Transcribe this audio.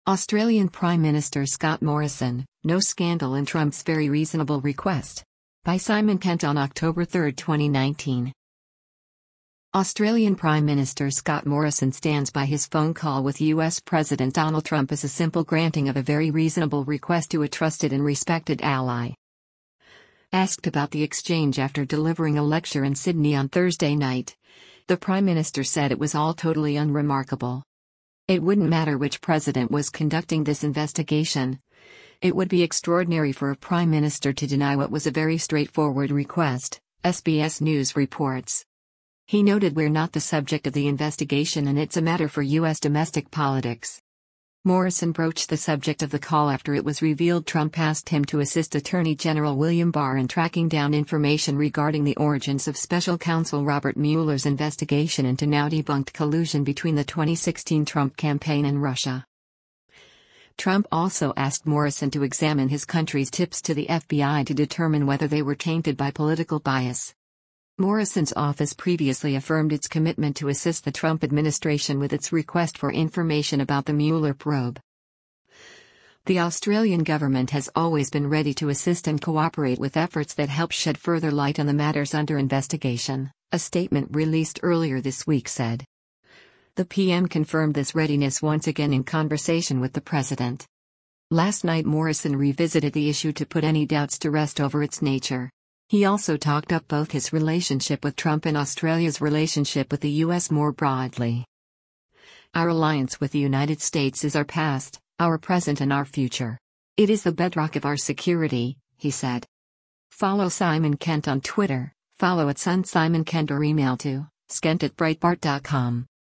Australian Prime Minister Scott Morrison, no scandal in Trump's very reasonable request. By Simon Kent on October 3, 2019. Australian Prime Minister Scott Morrison stands by his phone call with US President Donald Trump as a simple granting of a very reasonable request to a trusted and respected ally. Asked about the exchange after delivering a lecture in Sydney on Thursday night, the Prime Minister said it was all totally unremarkable. It wouldn't matter which president was conducting this investigation. It would be extraordinary for a Prime Minister to deny what was a very straightforward request, SBS News reports. He noted, "We're not the subject of the investigation and it's a matter for US domestic politics." Morrison broached the subject of the call after it was revealed Trump asked him to assist Attorney General William Barr in tracking down information regarding the origins of Special Counsel Robert Mueller's investigation into now-debunked collusion between the 2016 Trump campaign and Russia. Trump also asked Morrison to examine his country's tips to the FBI to determine whether they were tainted by political bias. Morrison's office previously affirmed its commitment to assist the Trump administration with its request for information about the Mueller probe. The Australian government has always been ready to assist and cooperate with efforts that help shed further light on the matters under investigation, a statement released earlier this week said. The PM confirmed this readiness once again in conversation with the president. Last night Morrison revisited the issue to put any doubts to rest over its nature. He also talked up both his relationship with Trump and Australia's relationship with the US more broadly. "Our alliance with the United States is our past, our present and our future. It is the bedrock of our security," he said. Follow Simon Kent on Twitter, follow @SunSimonKent or email to skent@breitbart.com.